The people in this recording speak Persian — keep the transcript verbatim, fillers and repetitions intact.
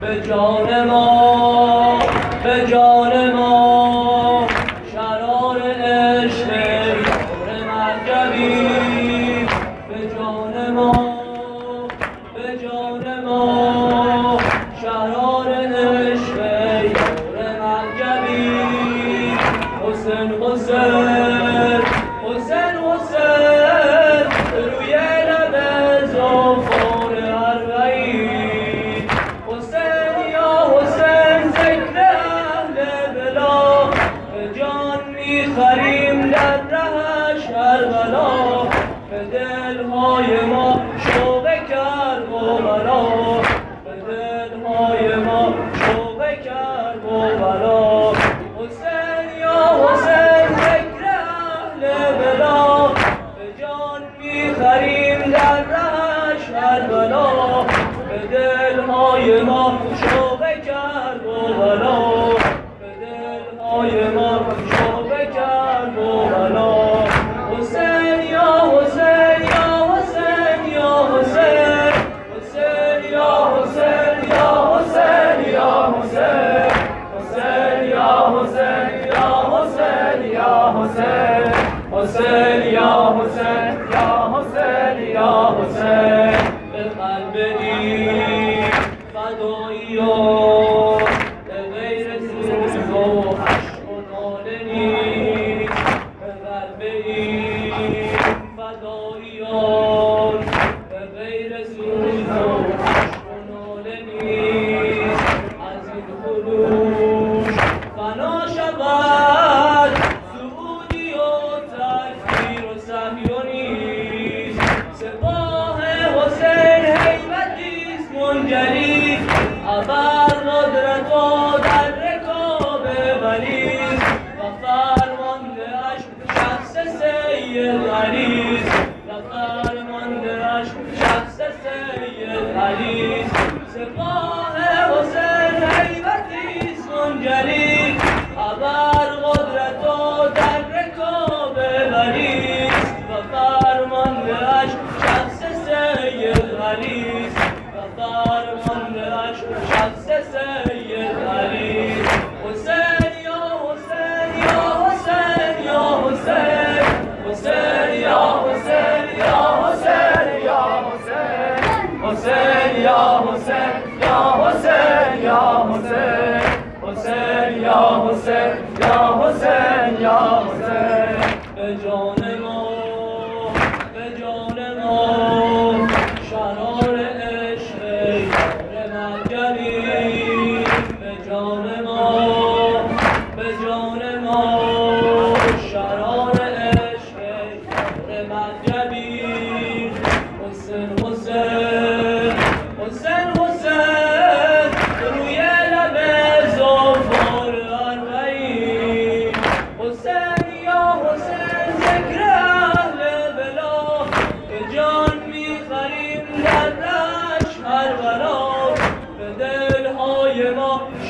به جان ما به جان ما شرار عشق یار مرکبی به جان ما به جان ما شرار عشق یار مرکبی حسین حسین حسین حسین روی لب زلفان اربعین حسین یا حسین ذکر اهل بلا به جان میخریم در رهش کربلا به دلهای ما شوق کرب و بلا به دلهای ما شوق کرب و بلا حسین یا حسین ذکر اهل بلا به جان میخریم در رهش کربلا به دلهای ما شوق کرب و بلا به دلهای ما شوق کرب و بلا حسین یا حسین یا حسین یا حسین حسین یا حسین یا حسین یا حسین حسین یا حسین یا حسین یا حسین حسین یا حسین یا حسین یا حسین به قلب این فداییان به غیر سوز و حشم و ناله نیست به قلب این فداییان به غیر سوز و حشم و ناله نیست از این خروش فنا شود سعودی و تکبیر و سهی و نیست سپاه حسین هیبتیست منجلی ابر قدرت و در رکاب ولیست و فرمانده‌اش شخص سید علیست و فرمانده‌اش شخص سید علیست سپاه حسین هیبتیست منجلی ابر قدرت و در رکاب ولیست و فرمانده‌اش شخص سید علیست و فرمانده‌اش شخص سید علیست حسین یا حسین یا حسین یا حسین حسین یا حسین یا حسین یا حسین حسین یا حسین یا حسین یا حسین حسین یا حسین یا حسین یا حسین به جان ما به جان ما شرار عشق یار مرکبی به جان ما به جان ما شرار عشق یار مرکبی حسین حسین حسین حسین روی لب زلفان اربعین حسین یا حسین ذکر اهل بلا به جان میخریم در رهش کربلا به دلهای ما